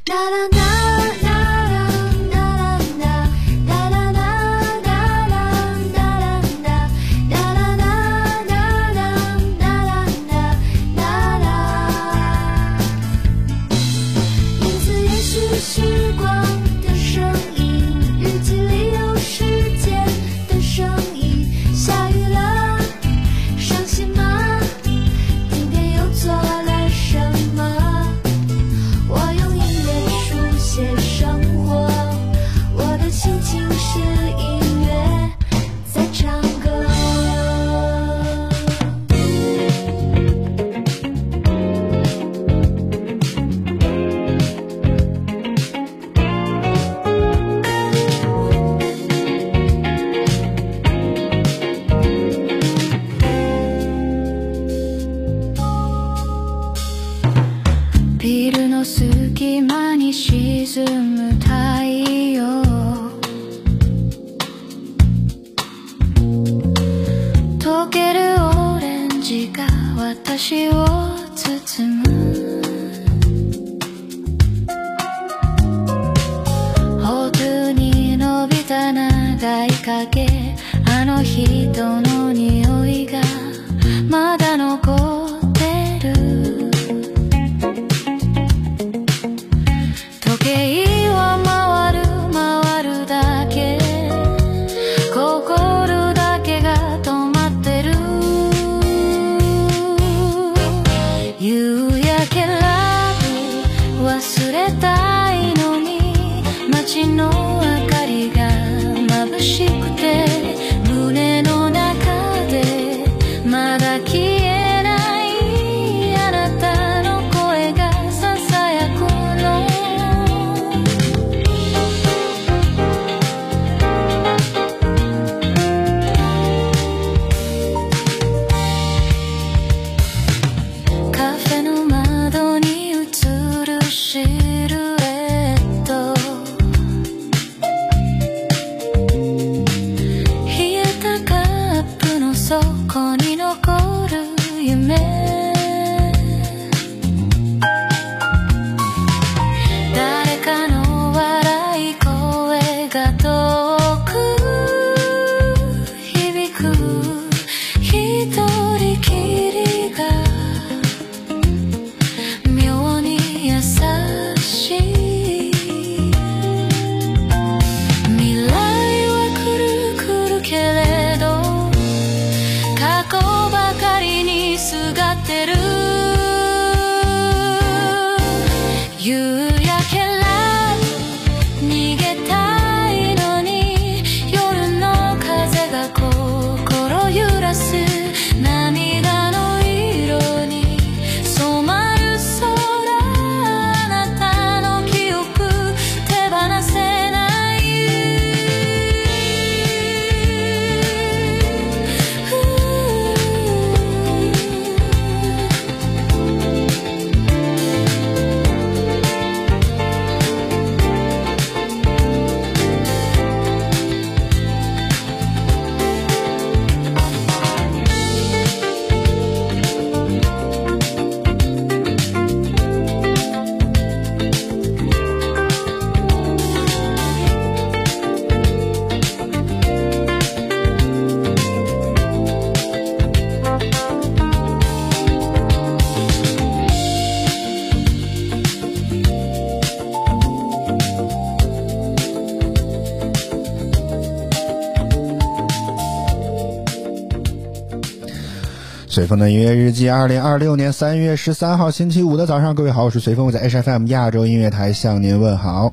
随风的音乐日记，2026年3月13号星期五的早上，各位好，我是随风，我在 HFM 亚洲音乐台向您问好。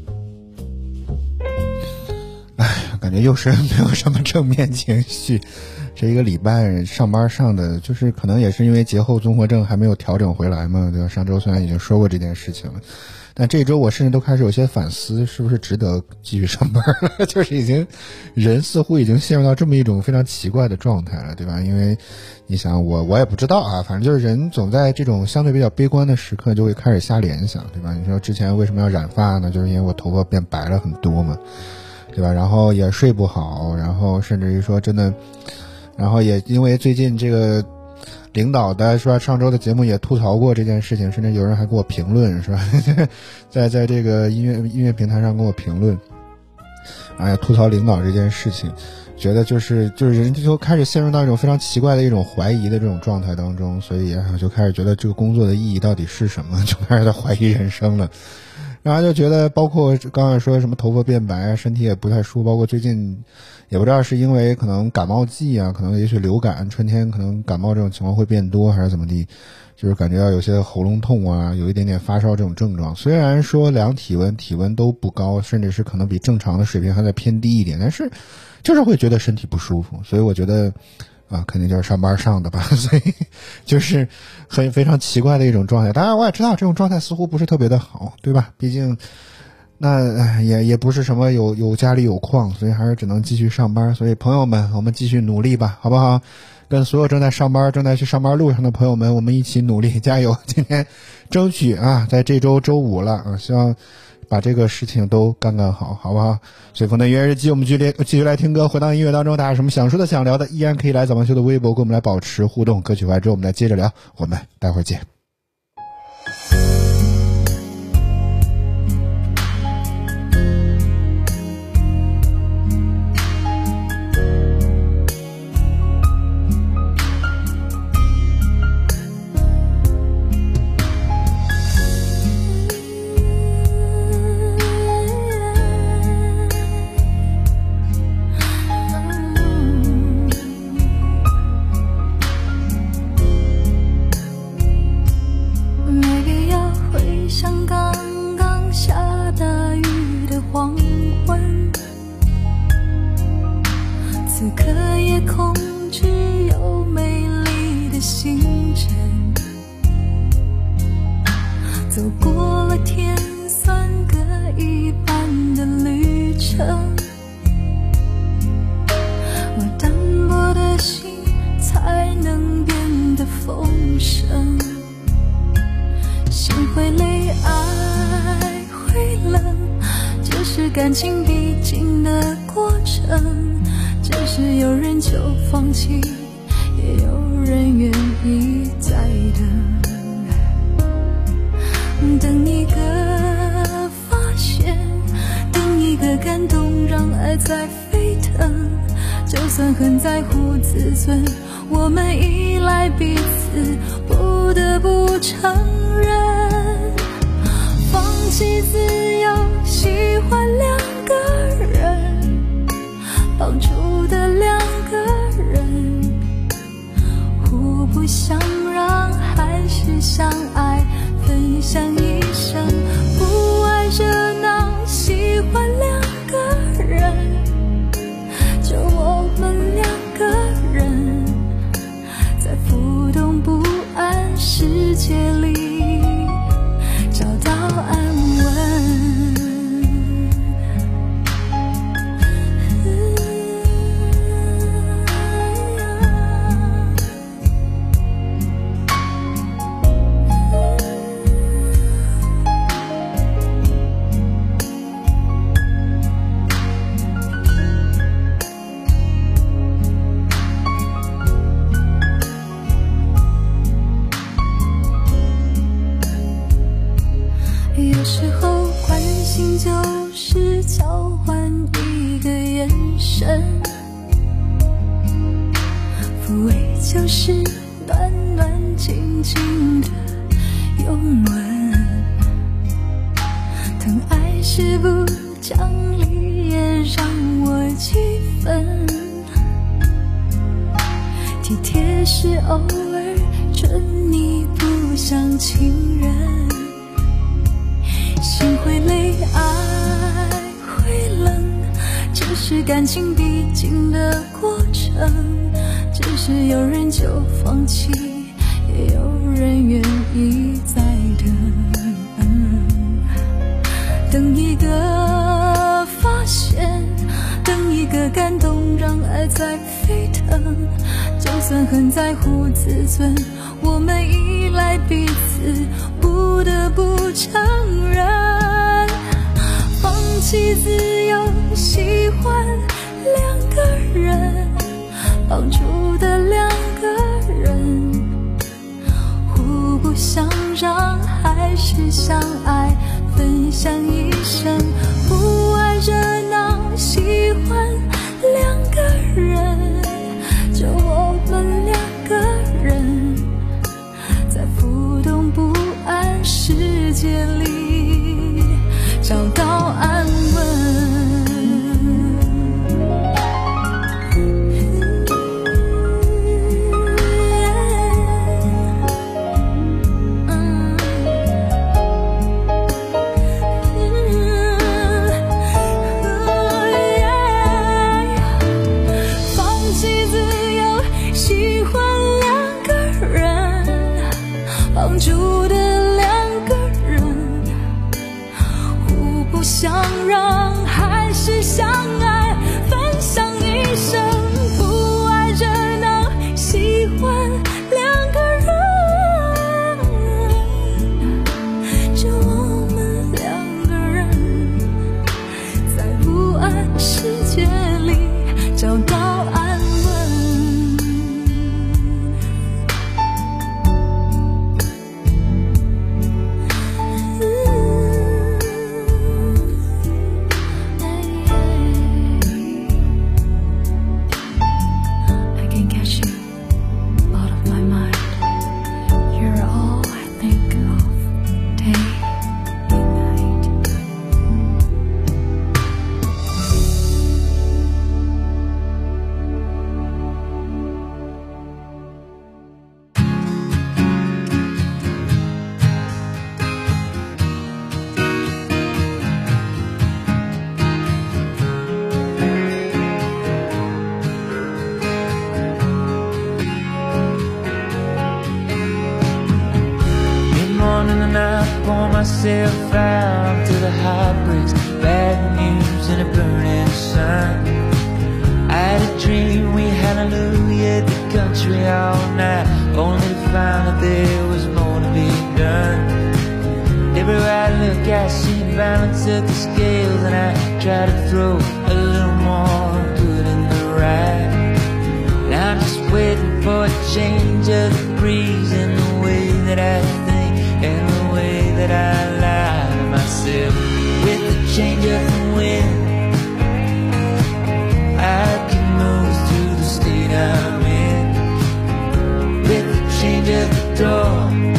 感觉又是没有什么正面情绪，这一个礼拜上班上的就是可能也是因为节后综合症还没有调整回来嘛，对吧？上周虽然已经说过这件事情了，但这周我甚至都开始有些反思，是不是值得继续上班了？就是人似乎已经陷入到这么一种非常奇怪的状态了，对吧？因为你想我也不知道啊，反正就是人总在这种相对比较悲观的时刻就会开始瞎联想，对吧？你说之前为什么要染发呢？就是因为我头发变白了很多嘛，对吧？然后也睡不好，然后甚至于说真的，然后也因为最近这个领导的是吧？上周的节目也吐槽过这件事情，甚至有人还给我评论是吧？在这个音乐平台上给我评论，吐槽领导这件事情，觉得就是人就开始陷入到一种非常奇怪的一种怀疑的这种状态当中，所以就开始觉得这个工作的意义到底是什么，就开始在怀疑人生了。然后就觉得包括刚才说什么头发变白，身体也不太舒服，包括最近也不知道是因为可能感冒季可能也许流感，春天可能感冒这种情况会变多还是怎么地，就是感觉到有些喉咙痛有一点点发烧这种症状。虽然说量体温都不高，甚至是可能比正常的水平还在偏低一点，但是就是会觉得身体不舒服。所以我觉得肯定就是上班上的吧，所以就是非常奇怪的一种状态。当然我也知道这种状态似乎不是特别的好，对吧？毕竟那也不是什么有家里有矿，所以还是只能继续上班。所以朋友们，我们继续努力吧，好不好？跟所有正在去上班路上的朋友们，我们一起努力加油。今天争取在这周周五了希望把这个事情都干好，好不好？随风的音乐日记，我们继续来听歌，回到音乐当中。大家有什么想说的想聊的，依然可以来早班秀的微博跟我们来保持互动。歌曲完之后我们来接着聊，我们待会儿见。 感情必经的过程，只是有人就放弃，也有人愿意再等一个发现，等一个感动，让爱在沸腾。就算很在乎自尊，我们依赖彼此，不得不承认，放弃自由，喜欢两个人，绑住的两个人，互不相让，还是相爱，分享一生，不爱热闹，喜欢两个人，就我们两个人，在浮动不安世界里找到安稳。有时候关心就是交换一个眼神，抚慰就是暖暖静静的拥吻，疼爱是不讲理也让我气愤，体贴是偶尔准你不像情人，心会累，爱会冷，这是感情必经的过程，只是有人就放弃，也有人愿意再等一个发现，等一个感动，让爱在沸腾，就算很在乎自尊，我们依赖彼此，不得不承认，放弃自由，喜欢两个人，绑住的两个人， 不想让，还是相爱，分享一生。不爱热闹，喜欢两个人，就我们两个人，在浮动不安世界里找到安稳。住的两个人，互不相让，还是相爱，分享一生。不爱热闹，喜欢两个人，就我们两个人，在不安世界里找到安稳。 Pour myself out till the heart breaks, bad news and a burning sun. I had a dream, we hallelujah the country all night, only to find that there was more to be done. Everywhere I look I see the balance of the scales, and I try to throw a little more good in the right. Now I'm just waiting for a change of the breeze in the way that I think and the way that I lie to myself. With the change of the wind, I can move through the state I'm in. With the change of the door,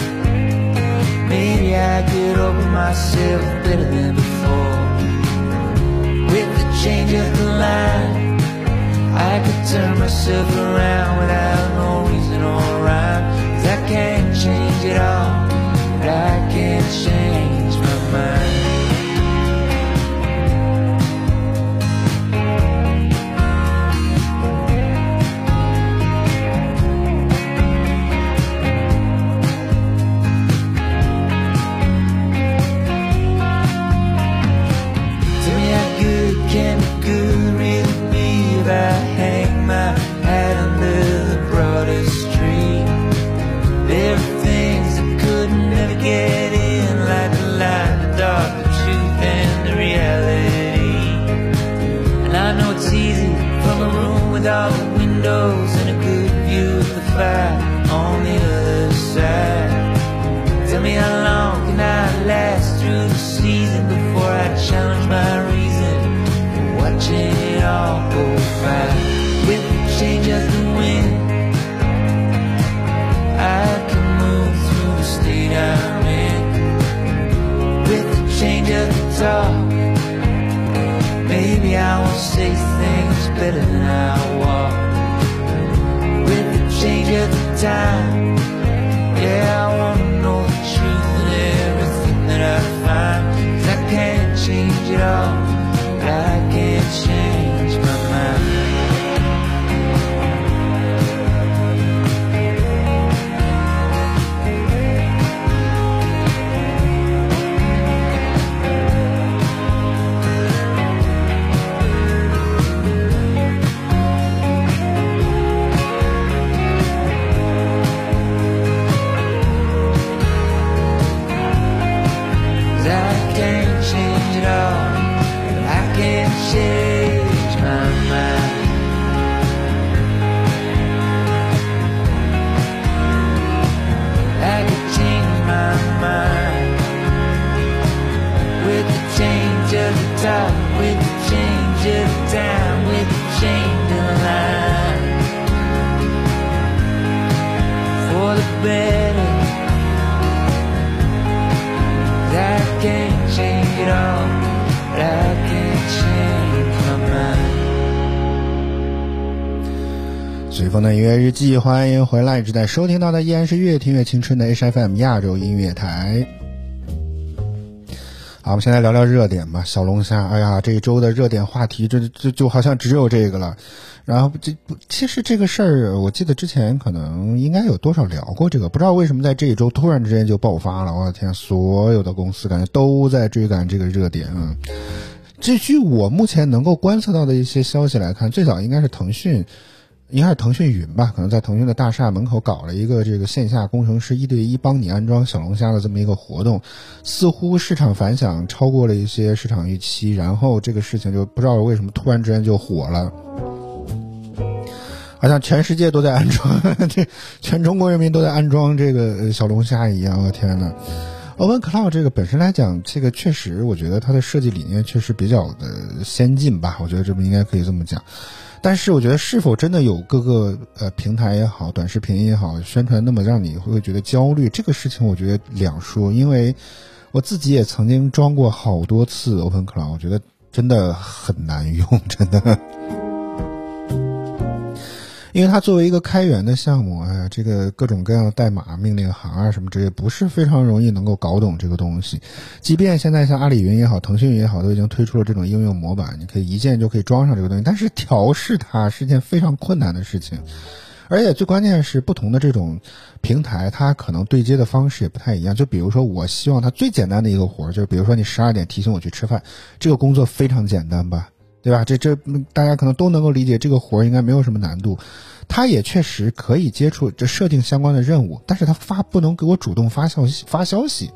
maybe I could open myself better than before. With the change of the line, I could turn myself around without no reason or rhyme. 'Cause I can't change it all, but I can't change my mind. Tell me how good can the good really be if I hang my hat under the broadest tree? There are things that couldn't never get in, like the light, the dark, the truth and the reality. And I know it's easy from a room with all the windows and a good view of the fire on the other side. Tell me how long can I last through the season before I challenge my reason for watching it all go by. With the change of the wind, I can move through the state I'm in. With the change of the talk, maybe I will say things better than I walk. With the change of the time, yeah, I wanna know the truth in everything that I find. 'Cause I can't change it all, but I can't change my mind. top with a change of time, with a change of line. For the better, I can't change it all, but I can't change my mind. 随风的音乐日记，欢迎回来，一直在收听到的依然是越听越青春的 HFM 亚洲音乐台。好，我们现在聊聊热点吧。小龙虾，哎呀，这一周的热点话题，这就好像只有这个了。然后其实这个事儿，我记得之前可能应该有多少聊过这个，不知道为什么在这一周突然之间就爆发了。我的天，所有的公司感觉都在追赶这个热点啊。这据我目前能够观测到的一些消息来看，最早应该是腾讯云吧，可能在腾讯的大厦门口搞了一个这个线下工程师1对1帮你安装小龙虾的这么一个活动，似乎市场反响超过了一些市场预期，然后这个事情就不知道为什么突然之间就火了，好像全世界都在安装，全中国人民都在安装这个小龙虾一样。我天哪！OpenCloud 这个本身来讲，这个确实我觉得它的设计理念确实比较的先进吧，我觉得这么应该可以这么讲。但是我觉得是否真的有各个平台也好，短视频也好，宣传那么让你会觉得焦虑，这个事情我觉得两说。因为我自己也曾经装过好多次 OpenCloud， 我觉得真的很难用，真的。因为它作为一个开源的项目，哎呀，这个各种各样的代码、命令行啊什么这些，不是非常容易能够搞懂这个东西。即便现在像阿里云也好、腾讯云也好，都已经推出了这种应用模板，你可以一键就可以装上这个东西，但是调试它是件非常困难的事情。而且最关键是，不同的这种平台，它可能对接的方式也不太一样。就比如说，我希望它最简单的一个活，就是比如说你12点提醒我去吃饭，这个工作非常简单吧？对吧？这大家可能都能够理解，这个活应该没有什么难度。它也确实可以接触这设定相关的任务，但是它不能给我主动发消息。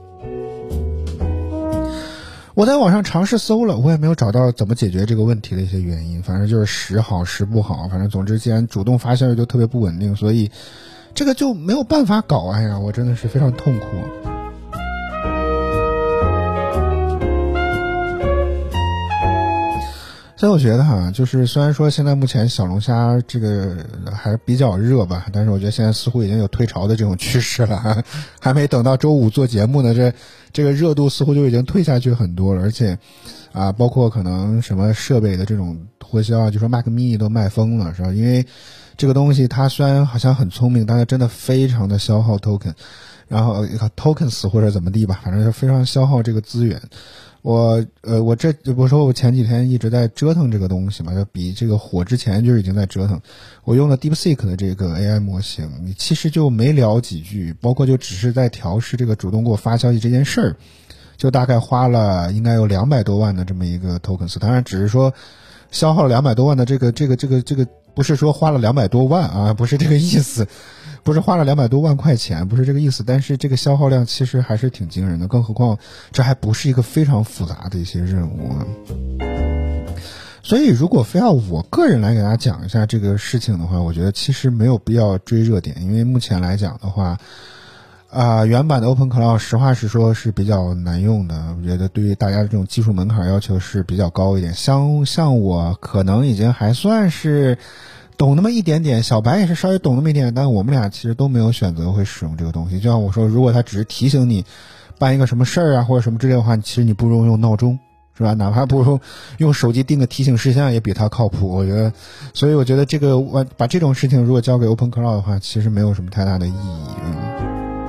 我在网上尝试搜了，我也没有找到怎么解决这个问题的一些原因。反正就是时好时不好，反正总之既然主动发消息就特别不稳定，所以这个就没有办法搞。哎呀，我真的是非常痛苦。所以我觉得就是虽然说现在目前小龙虾这个还比较热吧，但是我觉得现在似乎已经有退潮的这种趋势了，还没等到周五做节目呢，这个热度似乎就已经退下去很多了。而且包括可能什么设备的这种脱销就说 Mac mini 都卖疯了，是吧？因为这个东西它虽然好像很聪明，但是真的非常的消耗 token， 然后tokens 或者怎么地吧，反正是非常消耗这个资源。我说我前几天一直在折腾这个东西嘛，就比这个火之前就已经在折腾。我用了 DeepSeek 的这个 AI 模型，你其实就没聊几句，包括就只是在调试这个主动给我发消息这件事儿，就大概花了应该有200多万的这么一个 tokens。当然只是说消耗了200多万的这个，不是说花了200多万啊，不是这个意思。不是花了200多万块钱，不是这个意思，但是这个消耗量其实还是挺惊人的，更何况这还不是一个非常复杂的一些任务啊。所以如果非要我个人来给大家讲一下这个事情的话，我觉得其实没有必要追热点，因为目前来讲的话原版的 OpenCloud 实话实说是比较难用的，我觉得对于大家的这种技术门槛要求是比较高一点。像我可能已经还算是懂那么一点点，小白也是稍微懂那么一点，但我们俩其实都没有选择会使用这个东西。就像我说，如果他只是提醒你办一个什么事儿啊或者什么之类的话，其实你不如用闹钟，是吧？哪怕不如用手机定个提醒事项也比它靠谱，我觉得。所以我觉得这个把这种事情如果交给 OpenCloud 的话，其实没有什么太大的意义。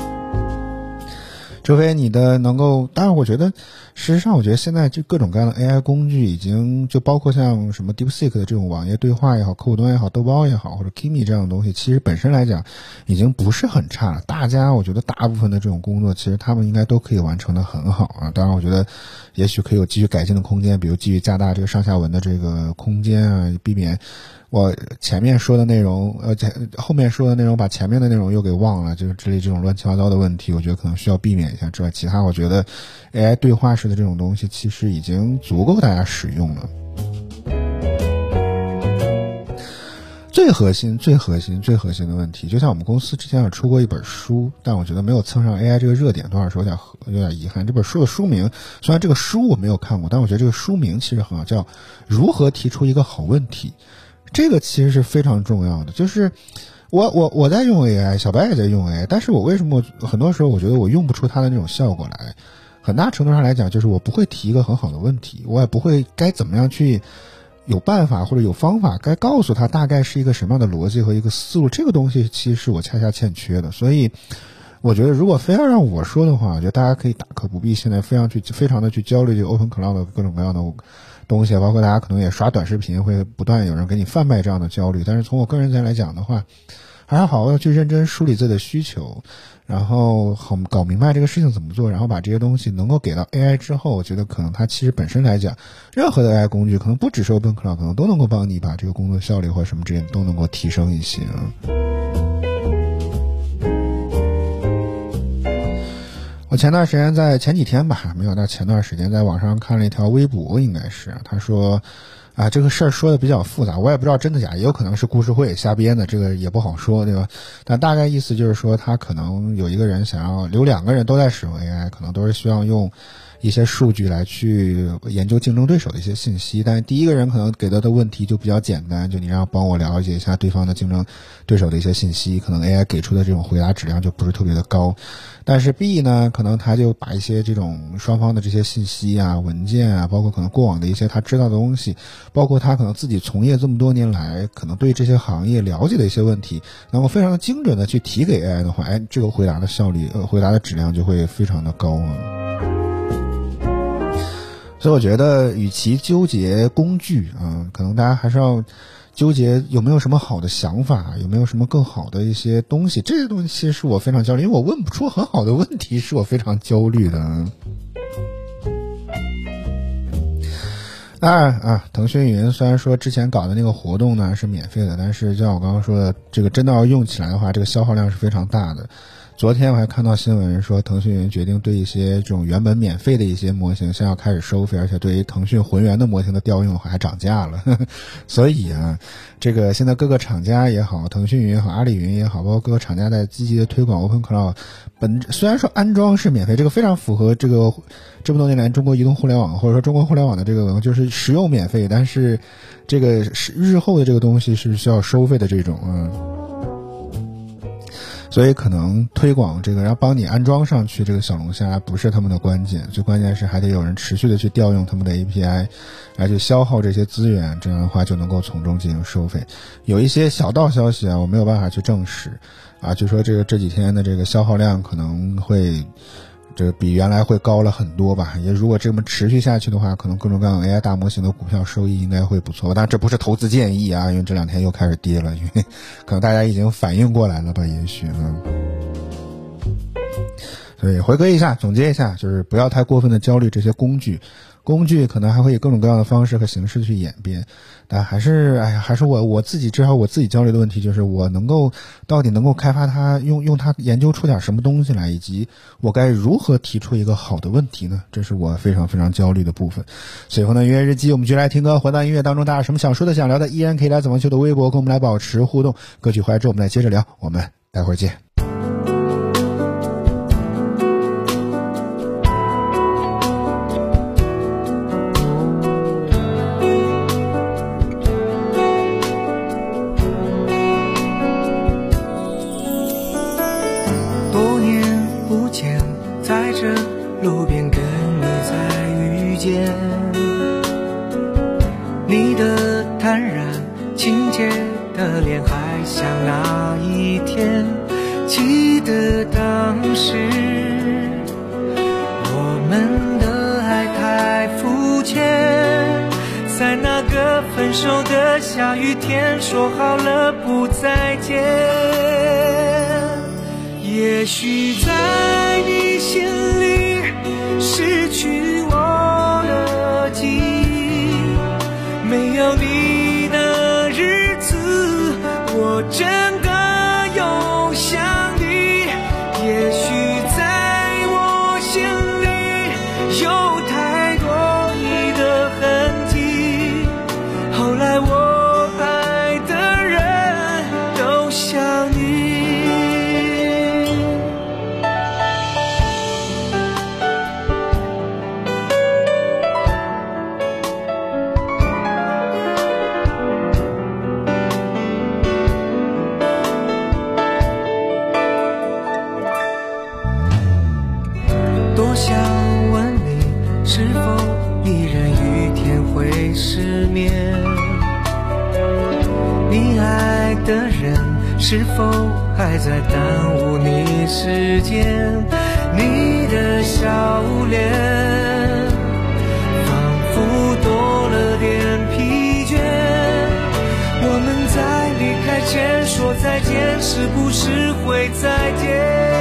除非你的能够，当然我觉得事实上我觉得现在就各种各样的 AI 工具已经就包括像什么 DeepSeek 的这种网页对话也好，客户端也好，豆包也好，或者 Kimi 这样的东西，其实本身来讲已经不是很差了。大家我觉得大部分的这种工作其实他们应该都可以完成的很好啊。当然我觉得也许可以有继续改进的空间，比如继续加大这个上下文的这个空间啊，避免我前面说的内容后面说的内容把前面的内容又给忘了，就是之类这种乱七八糟的问题，我觉得可能需要避免一下之外，其他我觉得 AI 对话式的这种东西其实已经足够大家使用了。最最核心的问题，就像我们公司之前也出过一本书，但我觉得没有蹭上 AI 这个热点，多少是有点遗憾。这本书的书名，虽然这个书我没有看过，但我觉得这个书名其实很好，叫如何提出一个好问题。这个其实是非常重要的，就是我在用 AI， 小白也在用 AI， 但是我为什么很多时候我觉得我用不出它的那种效果来，很大程度上来讲就是我不会提一个很好的问题，我也不会该怎么样去有办法或者有方法该告诉他大概是一个什么样的逻辑和一个思路，这个东西其实是我恰恰欠缺的。所以我觉得如果非要让我说的话，我觉得大家可以大可不必现在非常的去焦虑这个 Open Cloud 的各种各样的东西，包括大家可能也刷短视频会不断有人给你贩卖这样的焦虑，但是从我个人来讲的话，还是好好去认真梳理自己的需求，然后搞明白这个事情怎么做，然后把这些东西能够给到 AI 之后，我觉得可能它其实本身来讲，任何的 AI 工具可能不只是 Open Cloud， 可能都能够帮你把这个工作效率或什么之类的都能够提升一些。我前段时间前几天吧，没有到前段时间在网上看了一条微博，应该是他说这个事儿说的比较复杂，我也不知道真的假，也有可能是故事会瞎编的，这个也不好说，对吧？但大概意思就是说，他可能有一个人想要有2个人都在使用 AI， 可能都是希望用一些数据来去研究竞争对手的一些信息，但第一个人可能给到的问题就比较简单，就你让帮我了解一下对方的竞争对手的一些信息，可能 AI 给出的这种回答质量就不是特别的高。但是 B 呢，可能他就把一些这种双方的这些信息啊、文件啊，包括可能过往的一些他知道的东西，包括他可能自己从业这么多年来可能对这些行业了解的一些问题，能够非常精准的去提给 AI 的话，这个回答的效率回答的质量就会非常的高啊。所以我觉得与其纠结工具可能大家还是要纠结有没有什么好的想法，有没有什么更好的一些东西，这些东西其实是我非常焦虑，因为我问不出很好的问题，是我非常焦虑的。当然腾讯云虽然说之前搞的那个活动呢是免费的，但是就像我刚刚说的，这个真的要用起来的话，这个消耗量是非常大的。昨天我还看到新闻说，腾讯云决定对一些这种原本免费的一些模型现在要开始收费，而且对于腾讯浑源的模型的调用还涨价了。所以这个现在各个厂家也好，腾讯云也好，阿里云也好，包括各个厂家在积极的推广 Open Cloud。虽然说安装是免费，这个非常符合这个这么多年来中国移动互联网或者说中国互联网的这个就是使用免费，但是这个日后的这个东西是需要收费的这种所以可能推广这个然后帮你安装上去这个小龙虾不是他们的关键，最关键是还得有人持续的去调用他们的 API 来去消耗这些资源，这样的话就能够从中进行收费。有一些小道消息我没有办法去证实就说这几天的这个消耗量可能会这个比原来会高了很多吧，也如果这么持续下去的话，可能各种各样 AI 大模型的股票收益应该会不错。当然这不是投资建议因为这2天又开始跌了，因为可能大家已经反应过来了吧，也许所以回归一下，总结一下，就是不要太过分的焦虑这些工具可能还会以各种各样的方式和形式去演变，但还是我自己至少我自己焦虑的问题就是我到底能够开发它用它研究出点什么东西来，以及我该如何提出一个好的问题呢？这是我非常非常焦虑的部分。随后呢，音乐日记我们继续来听歌，回到音乐当中，大家有什么想说的想聊的依然可以来怎么去的微博跟我们来保持互动，歌曲回来之后我们来接着聊，我们待会儿见。 路边跟你再遇见，你的坦然亲切的脸还像那一天，记得当时我们的爱太肤浅，在那个分手的下雨天说好了不再见，也许在你心里失去我的记忆，没有你的日子我真的有想你，也许在我心里有太多你的痕迹，后来我爱的人是否还在耽误你时间？你的笑脸仿佛多了点疲倦。我们在离开前说再见，是不是会再见？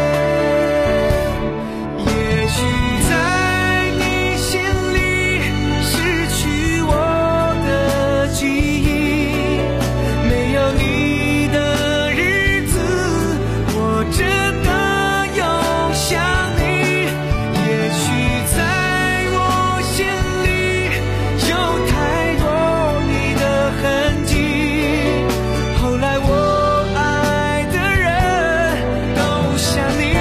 也许在你心里失去我的记忆，没有你的日子，我真的有想你。也许在我心里有太多你的痕迹，后来我爱的人都像你。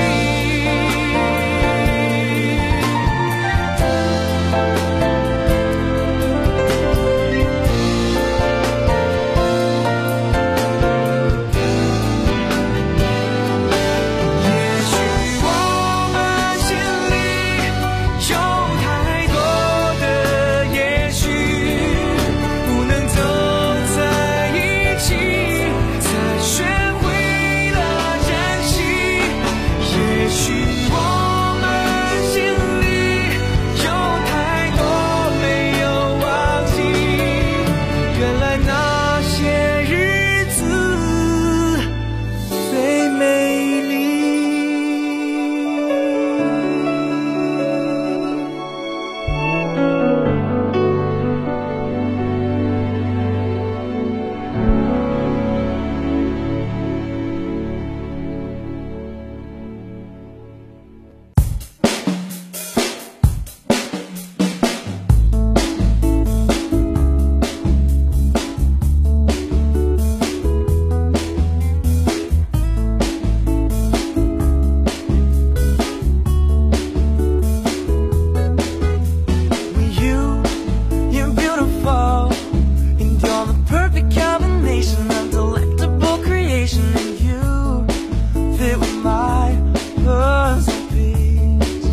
也许我们心里有太多的也许，不能走在一起，才学会了珍惜。也许我们心里有太多没有忘记，原来那些日子最美丽。You're beautiful, and you're the perfect combination of delectable creation, and you fit with my puzzle piece.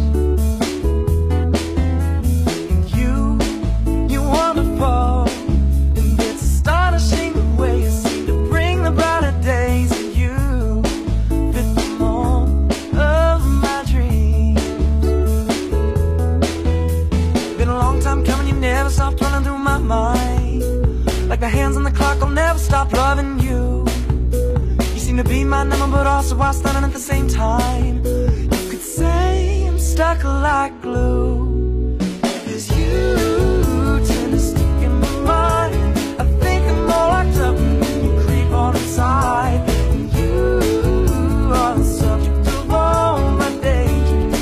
And you're wonderful, and it's astonishing the way you seem to bring the brighter days, and you fit the mold of my dreams. Been a long time coming, you never stopped running through my mind. Like the hands on the clock, I'll never stop loving you. You seem to be my number, but also while stunning at the same time. You could say I'm stuck like glue, 'cause you tend to stick in my mind. I think I'm all locked up and you creep on inside. And you are the subject of all my daydreams.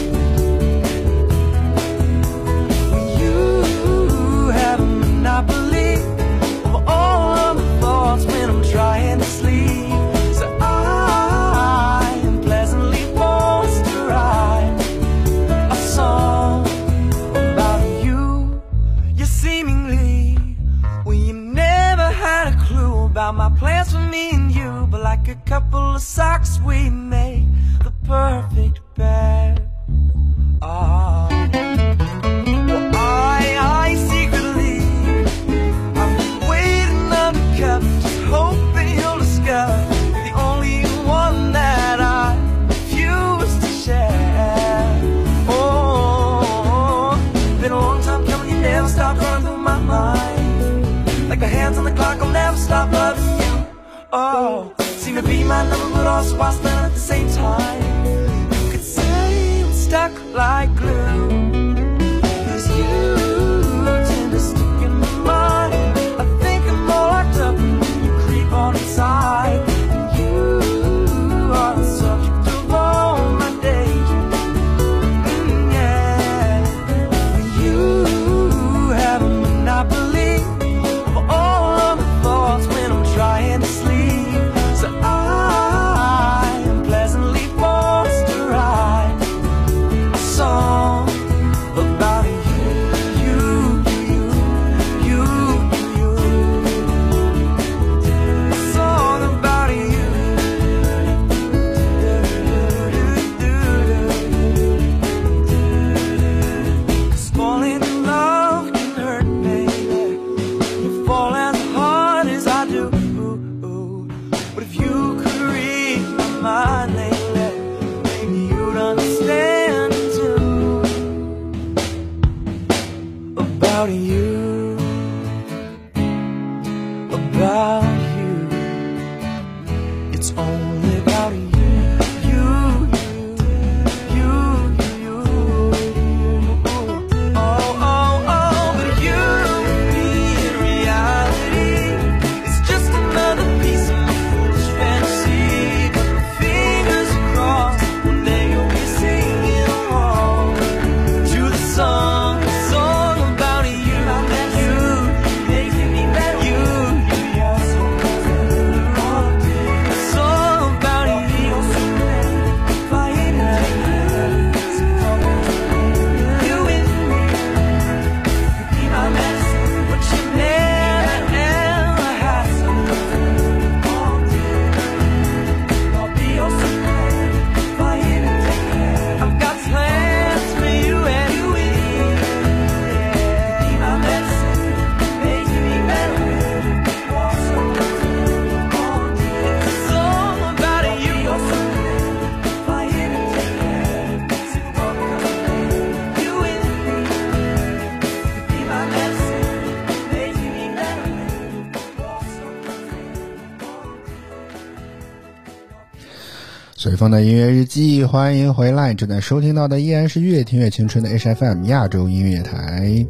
You have a monopoly over all of my thoughts when I'm trying to sleep. So I am pleasantly forced to write a song about you. You seemingly, well, you never had a clue about my plans for me and you. But like a couple of socks, we make the perfect pair. Oh. Well, I secretly, I've been waiting undercover, just hoping you'll discover the only one that I refuse to share. Oh, been a long time coming, you never stop running through my mind. Like the hands on the clock, I'll never stop loving you. Oh, seem to be my number, but also while spending at the same time. You could say I'm stuck like glue, 'cause you tend to stick in my mind. I think I'm all locked up and you creep on inside. And you are the subject of all my daydreams. Yeah. And you have a monopoly over all of my thoughts when I'm trying to sleep. So I am pleasantly forced to write a song about you, about you. It's only about you. 随风的音乐日记，欢迎回来，正在收听到的依然是越听越青春的 HFM 亚洲音乐台。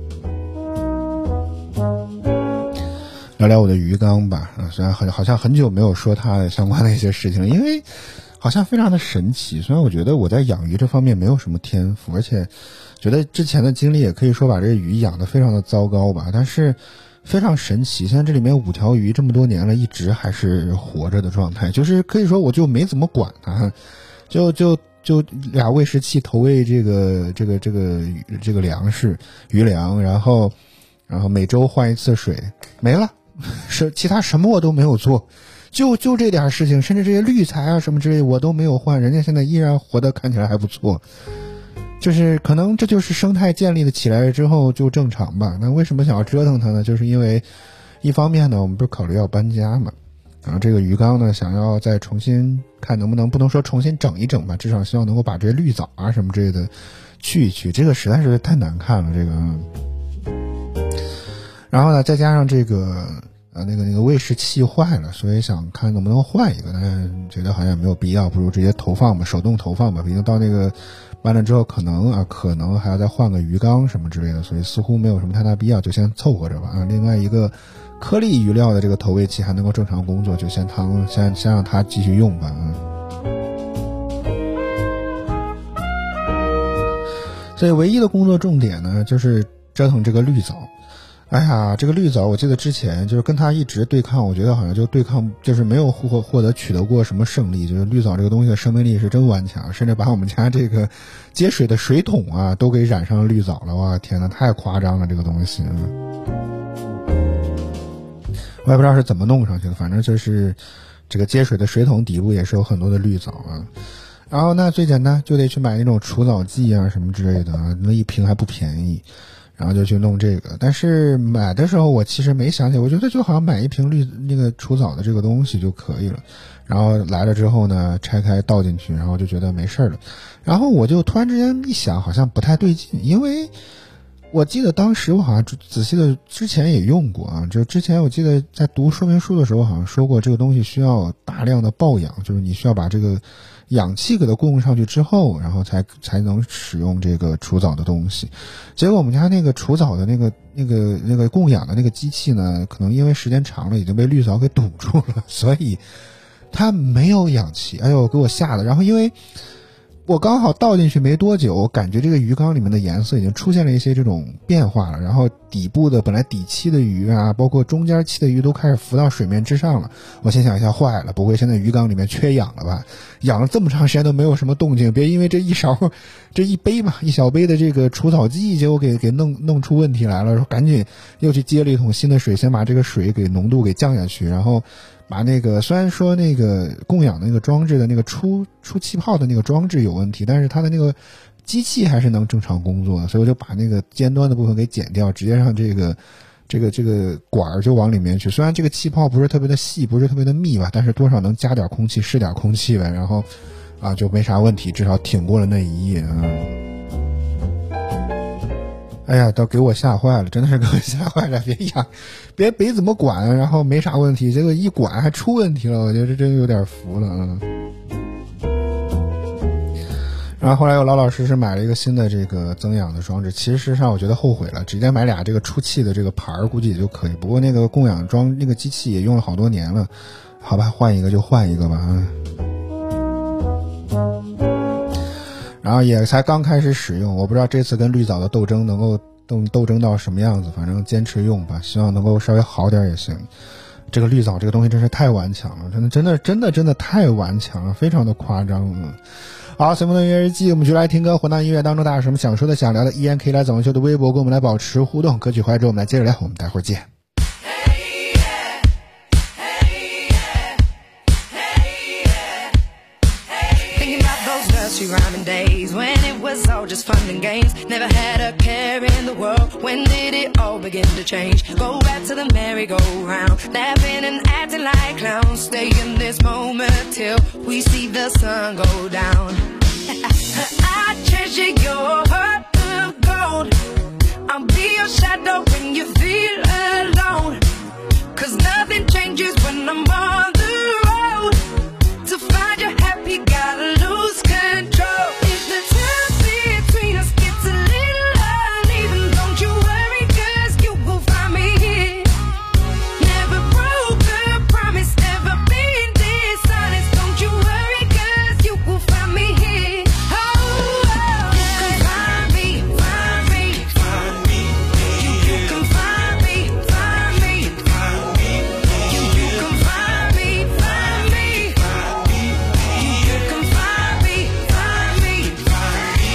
聊聊我的鱼缸吧，虽然好像很久没有说它相关的一些事情了，因为好像非常的神奇。虽然我觉得我在养鱼这方面没有什么天赋，而且觉得之前的经历也可以说把这个鱼养得非常的糟糕吧，但是非常神奇，现在这里面5条鱼这么多年了，一直还是活着的状态，就是可以说我就没怎么管它，就俩喂食器投喂这个粮食鱼粮，然后每周换一次水，没了，其他什么我都没有做，就这点事情，甚至这些滤材啊什么之类我都没有换，人家现在依然活得看起来还不错。就是可能这就是生态建立的起来之后就正常吧。那为什么想要折腾它呢？就是因为一方面呢，我们不是考虑要搬家嘛，然后这个鱼缸呢想要再重新看能不能说重新整一整吧，至少希望能够把这些绿藻啊什么之类的去一去，这个实在是太难看了这个。然后呢再加上这个那个喂食器坏了，所以想看能不能换一个，但是觉得好像没有必要，不如直接投放吧，手动投放吧，毕竟到那个搬了之后可能还要再换个鱼缸什么之类的，所以似乎没有什么太大必要，就先凑合着吧啊。另外一个颗粒鱼料的这个投喂器还能够正常工作，就先让它继续用吧啊。所以唯一的工作重点呢，就是折腾这个绿藻。哎呀，这个绿藻我记得之前就是跟它一直对抗，我觉得好像就对抗就是没有取得过什么胜利，就是绿藻这个东西的生命力是真顽强，甚至把我们家这个接水的水桶啊都给染上了绿藻了，哇天哪，太夸张了这个东西。我也不知道是怎么弄上去的，反正就是这个接水的水桶底部也是有很多的绿藻啊。然后那最简单就得去买那种除藻剂啊什么之类的啊，那一瓶还不便宜。然后就去弄这个，但是买的时候我其实没想起来，我觉得就好像买一瓶那个除藻的这个东西就可以了。然后来了之后呢，拆开倒进去，然后就觉得没事了。然后我就突然之间一想，好像不太对劲，因为我记得当时我好像仔细的之前也用过啊，就之前我记得在读说明书的时候好像说过，这个东西需要大量的抱氧，就是你需要把这个氧气给它供上去之后，然后才能使用这个除藻的东西。结果我们家那个除藻的那个供氧的那个机器呢，可能因为时间长了已经被绿藻给堵住了，所以它没有氧气。哎呦，给我吓的。然后因为我刚好倒进去没多久，我感觉这个鱼缸里面的颜色已经出现了一些这种变化了，然后底部的本来底栖的鱼啊，包括中间栖的鱼都开始浮到水面之上了。我心想一下，坏了，不会现在鱼缸里面缺氧了吧？养了这么长时间都没有什么动静，别因为这一杯嘛，一小杯的这个除藻剂结果给弄出问题来了，赶紧又去接了一桶新的水，先把这个水给浓度给降下去，然后把那个虽然说那个供氧的那个装置的那个出气泡的那个装置有问题，但是它的那个机器还是能正常工作的，所以我就把那个尖端的部分给剪掉，直接让这个管就往里面去。虽然这个气泡不是特别的细，不是特别的密吧，但是多少能加点空气，试点空气呗，然后就没啥问题，至少挺过了那一夜啊。 哎呀，都给我吓坏了，真的是给我吓坏了！别怎么管，然后没啥问题，结果一管还出问题了，我觉得这真有点服了啊。然后后来又老老实实买了一个新的这个增氧的装置，其实上我觉得后悔了，直接买俩这个出气的这个牌儿估计也就可以。不过那个供氧装那个机器也用了好多年了，好吧，换一个就换一个吧啊。然后也才刚开始使用，我不知道这次跟绿藻的斗争能够斗争到什么样子，反正坚持用吧，希望能够稍微好点也行。这个绿藻这个东西真是太顽强了，真的太顽强了，非常的夸张了。好，随风的音乐日记，我们就来听歌，混到音乐当中，大家有什么想说的想聊的，依然可以来早安秀的微博跟我们来保持互动。歌曲回来之后我们来接着聊，我们待会儿见。 Rhyming days when it was all just fun and games, never had a care in the world. When did it all begin to change? Go back to the merry-go-round, laughing and acting like clowns. Stay in this moment till we see the sun go down. I treasure your heart of gold. I'll be your shadow when you feel alone, 'cause nothing changes when I'm on the road. To find you happy, gotta lose control. If the time between us gets a little uneven, don't you worry, 'cause you will find me here. Never broke a promise, never been dishonest. Don't you worry, 'cause you will find me here. Oh, oh. You can find me, find me, find me. You can find me, find me, find me. You can find me, find me, find me. You can find me, find me, find me.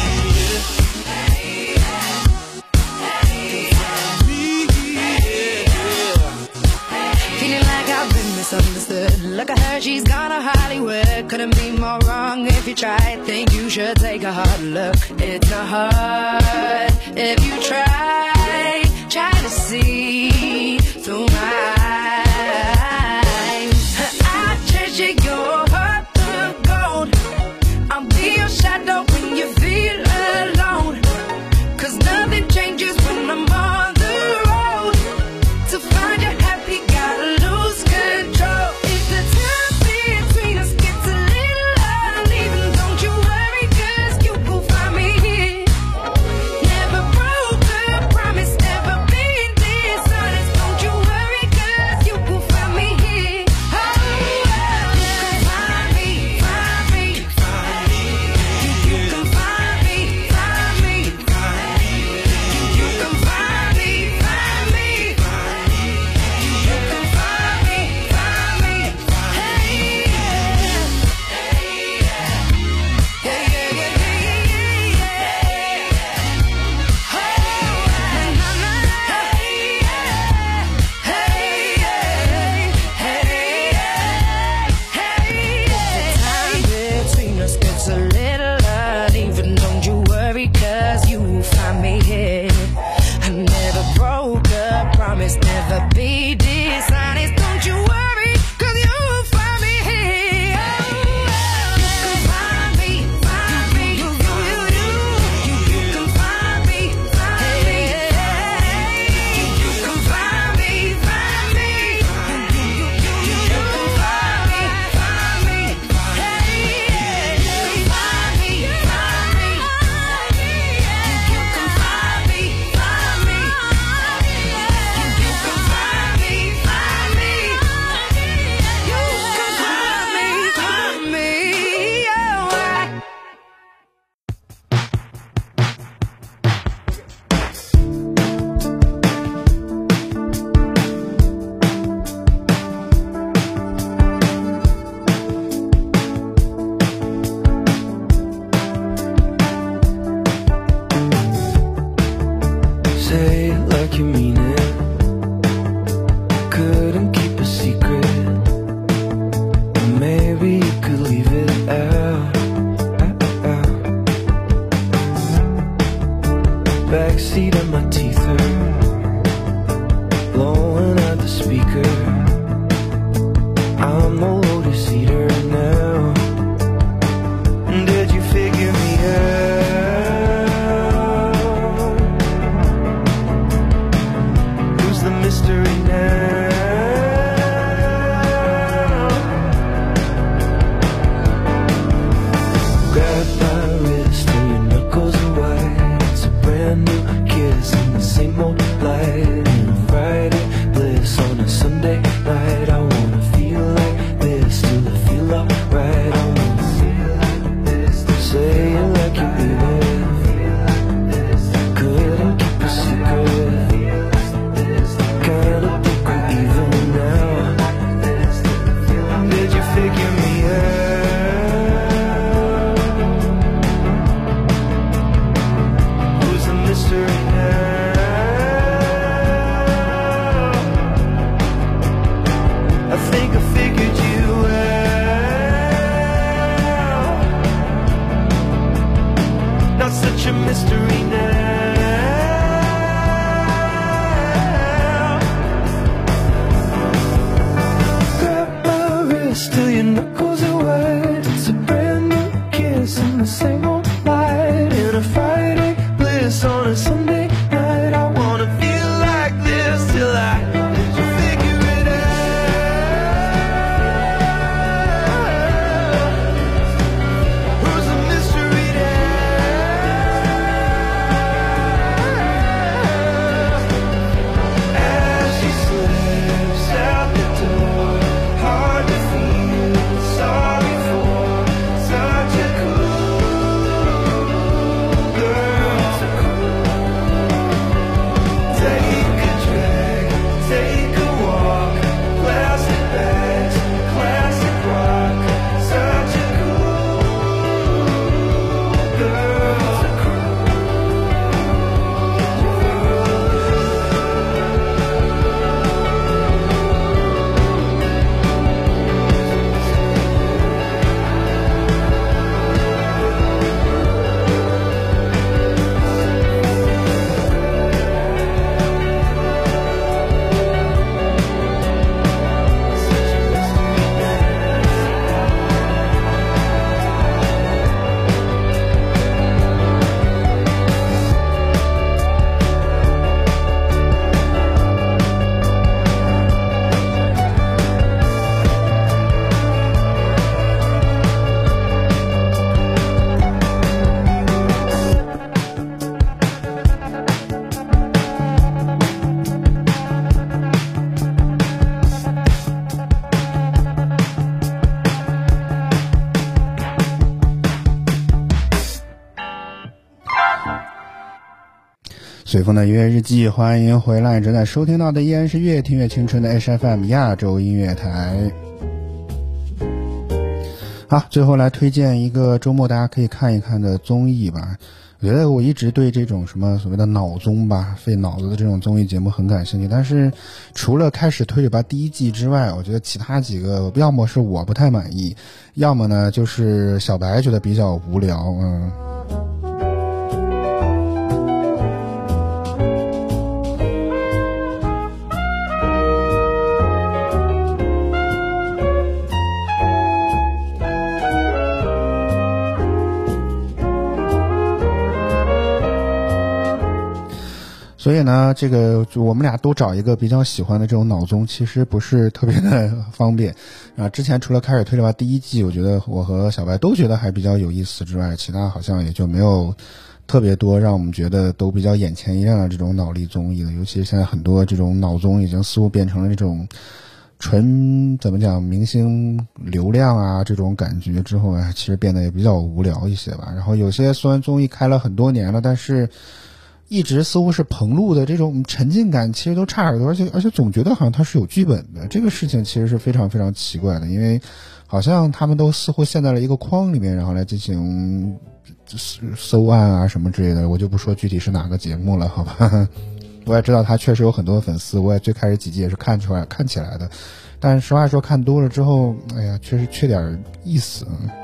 Feeling like I've been misunderstood. Look, I heard she's gone to Hollywood. Couldn't be more wrong if you tried. Think you should take a hard look. It's not hard if you try to see through my eyes. I treasure your heart of gold. I'll be your shadow when you feel alone, 'cause nothing changes when I'm on the road. To find you happy, gotta lose control. If the time between us gets a little uneven, don't you worry, 'cause you will find me here. Never broke a promise, never been dishonest. Don't you worry, 'cause you will find me here. Oh, oh. You can find me, find me, find me. You can find me, find me, find me. You can find me, find me, find me. You can find me, find me. Hey, yeah. Hey, yeah, yeah, yeah, yeah, yeah. Oh, na, na, na. Hey, yeah. Hey, yeah. Hey, yeah. Hey, yeah. Time between us gets a little uneven. Don't you worry, 'cause you will find me here. I never broke a promise, never be dishonest. Don't you worry, 'cause you will find me here. You can find me, find me. You can find me, find me. You can find me, find me. You can find me, find me. Hey, yeah. You can find me, find me. You can find me, find me. You can find me, find me. You can find me, find me. Oh, Say it like you mean it. Couldn't keep a secret. Maybe you could leave it out. Backseat of my teeth hurt, blowing out the speaker. I'm the lotus eater now. Did you figure me out? kiss in the same old light. And a Friday bliss on a Sunday night. I wanna feel like this till I feel alright. I wanna feel like this, say it like you mean it. Couldn't keep a secret. Kinda think we're even now. Did you figure me out? Who's the mystery now? I think I figured you out. Not such a mystery now. Till your knuckles are white. It's a brand new kiss in the same old light. And a Friday bliss on a Sunday night. I wanna feel like this till I figure it out. Who's the mystery now? As she slips out the door, hard to feel sorry for such a cool girl. Take a drag, take a walk, plastic bags, classic rock. Such a cool girl. 随风的音乐日记，欢迎回来！正在收听到的依然是越听越青春的 HFM 亚洲音乐台。好，最后来推荐一个周末大家可以看一看的综艺吧。我觉得我一直对这种什么所谓的脑综吧，费脑子的这种综艺节目很感兴趣，但是除了开始推着吧第一季之外，我觉得其他几个要么是我不太满意，要么呢就是小白觉得比较无聊。所以呢，这个我们俩都找一个比较喜欢的这种脑综，其实不是特别的方便。之前除了开始推了吧第一季，我觉得我和小白都觉得还比较有意思之外，其他好像也就没有特别多让我们觉得都比较眼前一亮的这种脑力综艺了。尤其是现在很多这种脑综已经似乎变成了这种纯怎么讲明星流量啊这种感觉之后其实变得也比较无聊一些吧。然后有些虽然综艺开了很多年了，但是一直似乎是棚录的这种沉浸感其实都差很多，而且总觉得好像它是有剧本的。这个事情其实是非常非常奇怪的，因为好像他们都似乎陷在了一个框里面，然后来进行搜案啊什么之类的，我就不说具体是哪个节目了，好吧。我也知道他确实有很多粉丝，我也最开始几集也是看起来的，但实话说看多了之后，哎呀，确实缺点意思。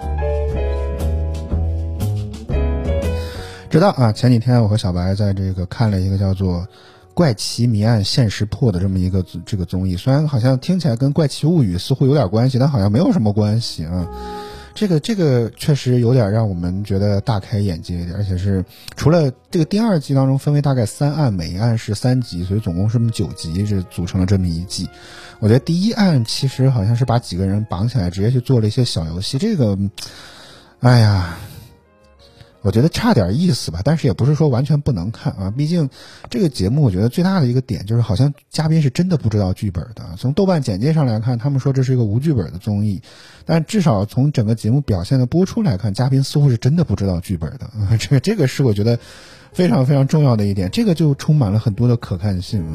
知道啊，前几天我和小白在这个看了一个叫做《怪奇谜案现识破》的这么一个这个综艺，虽然好像听起来跟《怪奇物语》似乎有点关系，但好像没有什么关系啊。这个确实有点让我们觉得大开眼界一点，而且是除了这个第二季当中分为大概3案，每一案是3集，所以总共是9集，这组成了这么一季。我觉得第一案其实好像是把几个人绑起来直接去做了一些小游戏，这个哎呀， 我觉得差点意思吧，但是也不是说完全不能看啊。毕竟这个节目我觉得最大的一个点就是好像嘉宾是真的不知道剧本的。从豆瓣简介上来看，他们说这是一个无剧本的综艺，但至少从整个节目表现的播出来看，嘉宾似乎是真的不知道剧本的。这个是我觉得非常非常重要的一点，这个就充满了很多的可看性。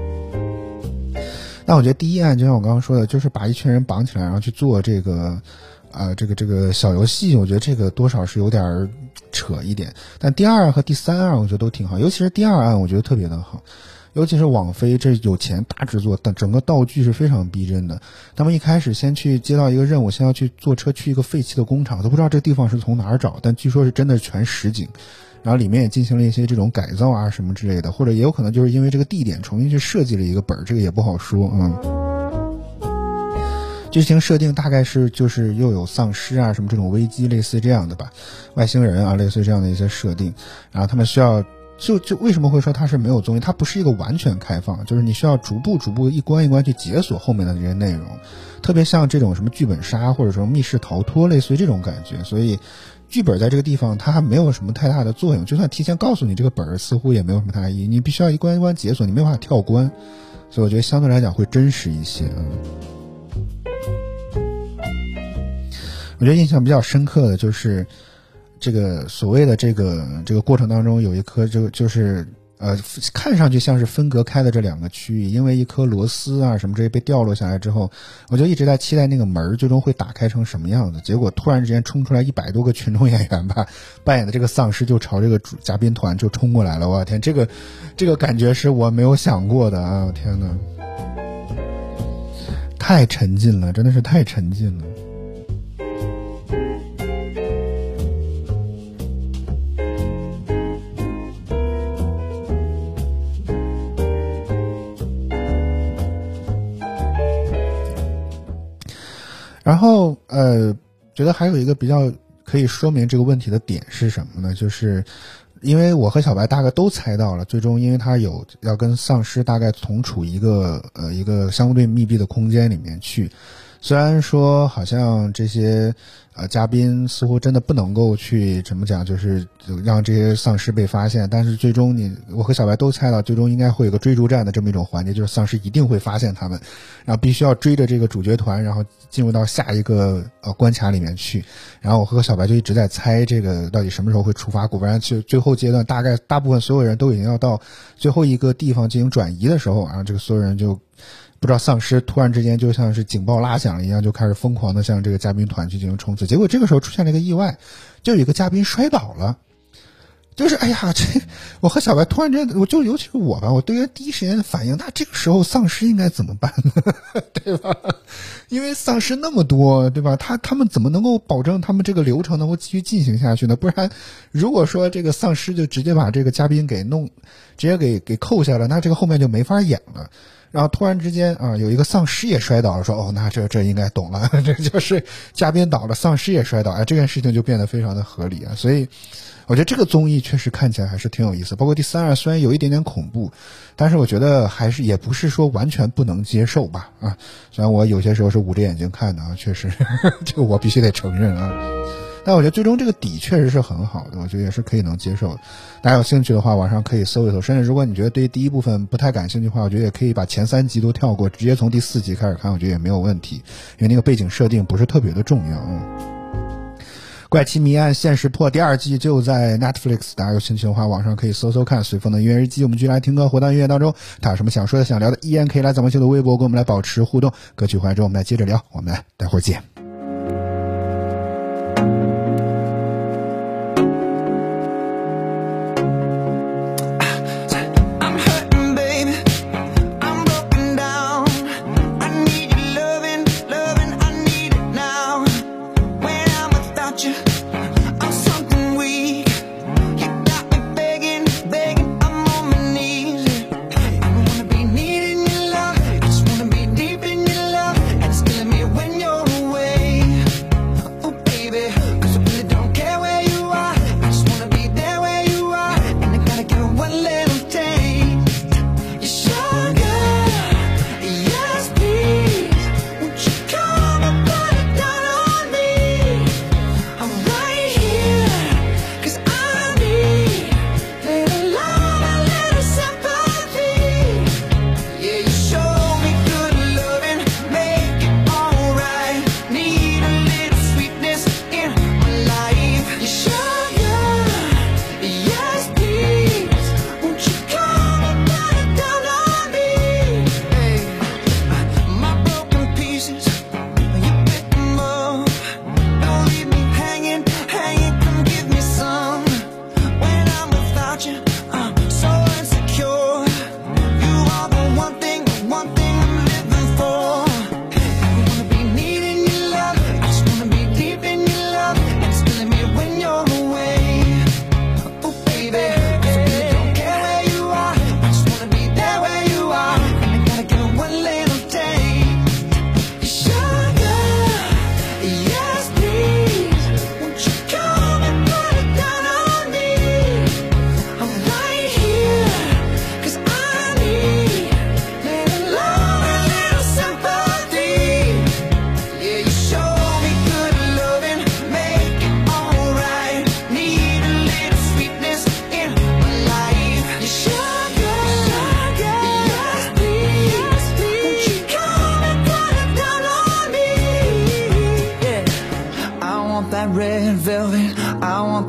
但我觉得第一案就像我刚刚说的，就是把一群人绑起来，然后去做这个这个小游戏，我觉得这个多少是有点扯一点。但第二案和第三案我觉得都挺好，尤其是第二案我觉得特别的好，尤其是网飞这有钱大制作，但整个道具是非常逼真的。他们一开始先去接到一个任务，先要去坐车去一个废弃的工厂，都不知道这地方是从哪儿找，但据说是真的全实景。然后里面也进行了一些这种改造啊什么之类的，或者也有可能就是因为这个地点重新去设计了一个本，这个也不好说。剧情设定大概是就是又有丧尸啊什么这种危机，类似这样的吧，外星人啊类似这样的一些设定。然后他们需要就为什么会说它是没有综艺，它不是一个完全开放，就是你需要逐步一关一关去解锁后面的这些内容，特别像这种什么剧本杀或者说密室逃脱类似于这种感觉。所以剧本在这个地方它还没有什么太大的作用，就算提前告诉你这个本似乎也没有什么太大意义，你必须要一关一关解锁，你没办法跳关，所以我觉得相对来讲会真实一些。我觉得印象比较深刻的就是这个所谓的这个过程当中有一颗就是看上去像是分隔开的这两个区域，因为一颗螺丝啊什么这些被掉落下来之后，我就一直在期待那个门最终会打开成什么样子。结果突然之间冲出来100多个群众演员吧，扮演的这个丧尸就朝这个嘉宾团就冲过来了。我天，这个感觉是我没有想过的啊！天哪，太沉浸了，真的是太沉浸了。然后觉得还有一个比较可以说明这个问题的点是什么呢？就是因为我和小白大概都猜到了，最终因为他有要跟丧尸大概同处一个相对密闭的空间里面去，虽然说好像这些嘉宾似乎真的不能够去怎么讲，就是让这些丧尸被发现，但是最终我和小白都猜到最终应该会有个追逐战的这么一种环节，就是丧尸一定会发现他们，然后必须要追着这个主角团，然后进入到下一个关卡里面去。然后我和小白就一直在猜这个到底什么时候会触发，果不然就最后阶段大部分所有人都已经要到最后一个地方进行转移的时候，然后这个所有人就不知道丧尸突然之间就像是警报拉响了一样，就开始疯狂的向这个嘉宾团去进行冲刺。结果这个时候出现了一个意外，就有一个嘉宾摔倒了。就是哎呀，我和小白突然间，尤其是我吧，我对于第一时间的反应，那这个时候丧尸应该怎么办呢？对吧？因为丧尸那么多，对吧？他们怎么能够保证他们这个流程能够继续进行下去呢？不然，如果说这个丧尸就直接把这个嘉宾直接给扣下了，那这个后面就没法演了。然后突然之间有一个丧尸也摔倒了，说那这应该懂了，这就是嘉宾倒了，丧尸也摔倒，这件事情就变得非常的合理啊。所以我觉得这个综艺确实看起来还是挺有意思，包括第三案虽然有一点点恐怖，但是我觉得还是也不是说完全不能接受吧啊。虽然我有些时候是捂着眼睛看的啊，确实这个我必须得承认啊。但我觉得最终这个底确实是很好的，我觉得也是可以能接受的。大家有兴趣的话网上可以搜一搜，甚至如果你觉得对第一部分不太感兴趣的话，我觉得也可以把前3集都跳过，直接从第4集开始看，我觉得也没有问题，因为那个背景设定不是特别的重要。怪奇谜案现识破第2季就在 Netflix， 大家有兴趣的话网上可以搜搜看。随风的音乐日记，我们继续来听歌，回到音乐当中，他有什么想说的想聊的依然可以来咱们秀的微博跟我们来保持互动，歌曲回来之后我们来接着聊，我们来待会儿见。 Away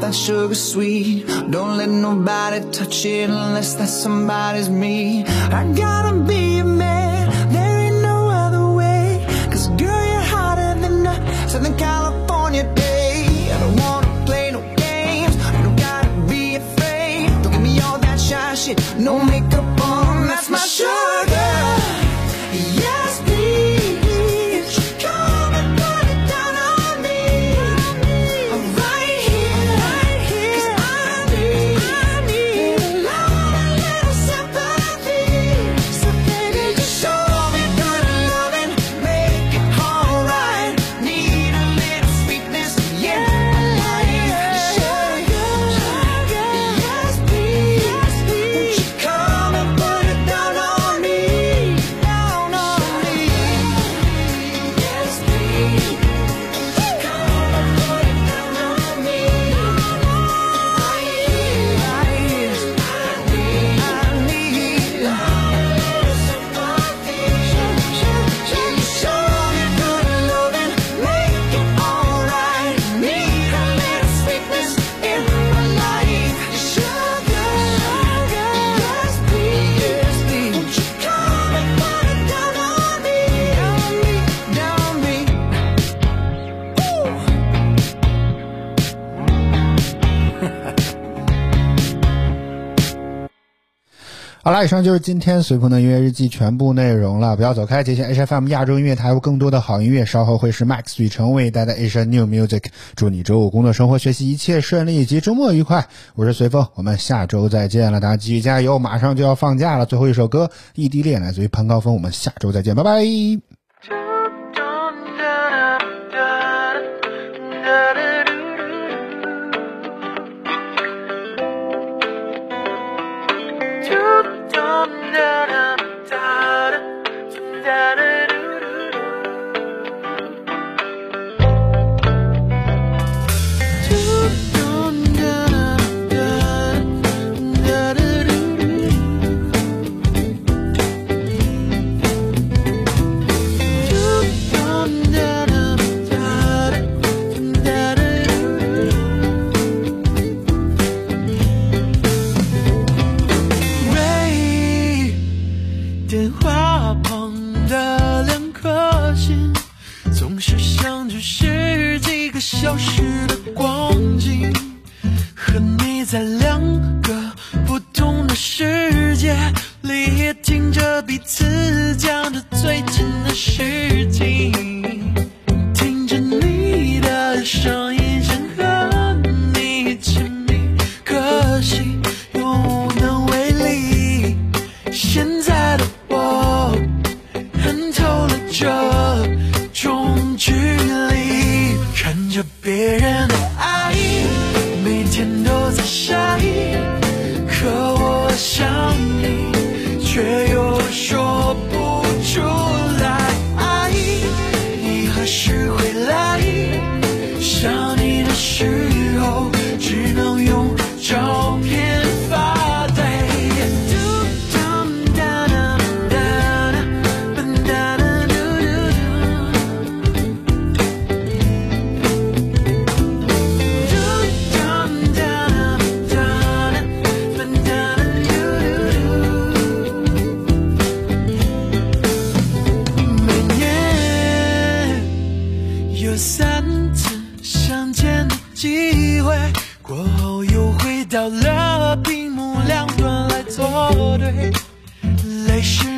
that sugar sweet. Don't let nobody touch it unless that somebody's me. I gotta be a man, there ain't no other way. Cause girl, you're hotter than a Southern California day. I don't wanna play no games, you don't gotta be afraid. Don't give me all that shy shit, no makeup on, that's my sugar. Yes, please, come and put it down on me. I'm right here, 'cause I need a lot, a little sympathy. So baby, just show me good loving, make it alright. Need a little sweetness, yeah, like sugar. Yes, please, won't you come and put it down on me, down on me. Yes, please, come and put it down on me. I need a little sympathy. Show me good loving, make it alright. Need a little sweetness in my life. Sugar, yes please, won't you come and put it down on me, down on me. 好了，以上就是今天随风的音乐日记全部内容了，不要走开，接下来 HFM 亚洲音乐台有更多的好音乐，稍后会是 Max 雨成为带来 Asia New Music。祝你周五工作生活学习一切顺利以及周末愉快，我是随风，我们下周再见了，大家继续加油，马上就要放假了，最后一首歌异地恋来自于潘高峰，我们下周再见，拜拜。 电话旁的两颗心，总是相距十几个小时的光景，和你在两个不同的世界里，也听着彼此讲着最近的事情，听着你的声音想和你亲密，可惜又无能为力。现在的我看透了这种距离，看着别人的爱每天都在晒，可我想你却又说不出来。你何时回来？想你的时候只能用照片发呆。3次相见的机会，过后又回到了屏幕两端来作对，泪湿